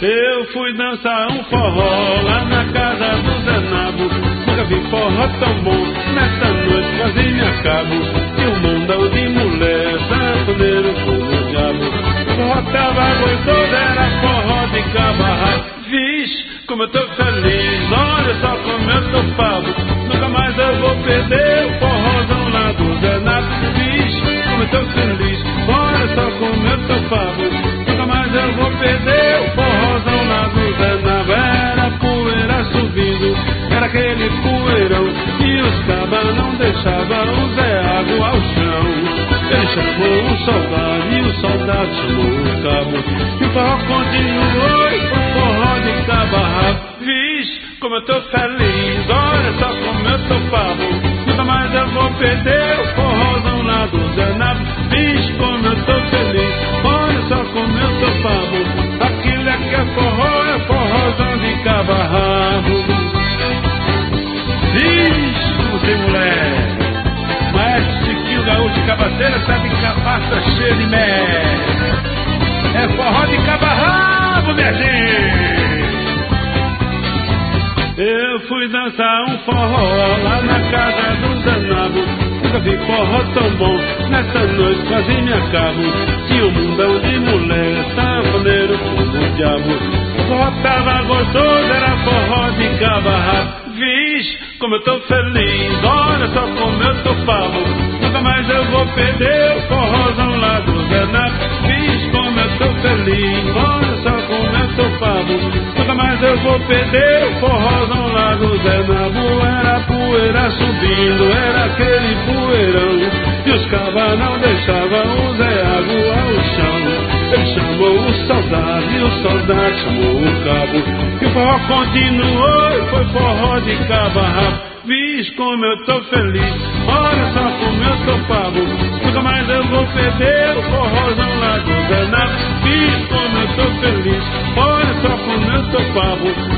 Eu fui dançar um forró lá na casa do Zé Nabo. Nunca vi forró tão bom, nessa noite quase me acabo. E um mundão de mulher, sanfoneiro como o diabo. O forró tava gostoso, era forró de cabarra. Vixe, como eu tô feliz, olha só como eu tô pavo. Nunca mais eu vou perder o forrozão lá do Zé Nabo. Vixe, como eu tô feliz, olha só como eu tô pavo. Nunca mais eu vou perder o forrozão lá do Zé Nabo. Era poeira subindo, era aquele poeirão, e os cabas não deixavam o Zé Água ao chão. Ele chamou um soldado e o soldado chamou o cabo. E o forró continuou e foi forró de cabarra. Vixe, como eu tô feliz, olha só como eu tô pavo. Nunca mais eu vou perder o forrozão lá do Zé Nabo. Vixe, como eu tô feliz, olha só como eu tô pavo. Aquilo é que é forrozão de cabarra. Vixe, como tem mulher. Maestro Chiquinho Gaúcho de Cabaceira sabe que a pasta cheia de mel. É forró de cabarrabo, minha gente. Eu fui dançar um forró lá na casa do Zé Nabo. Nunca vi forró tão bom, nessa noite quase me acabo. Tinha um mundão de mulher, sanfoneiro como o diabo. O forró tava gostoso, era forró de cabarra. Vixe, como eu tô feliz, olha só como eu tô pavo. Nunca mais eu vou perder o forrozão lá do Zé Nabo. Vixe, como eu tô feliz, olha só como eu tô pavo. Nunca mais eu vou perder o forrozão lá do Zé Nabo. Era poeira subindo, era aquele poeirão, e os cabas não deixavam o Zé Água ao chão. Ele chamou o soldado e o soldado chamou o cabo. E o forró continuou e foi forró de cabarra. Vixe, como eu tô feliz, olha só como eu tô pavo. Nunca mais eu vou perder o forrozão lá do Zé Nabo. Vixe, como eu tô feliz, olha só como eu tô pavo.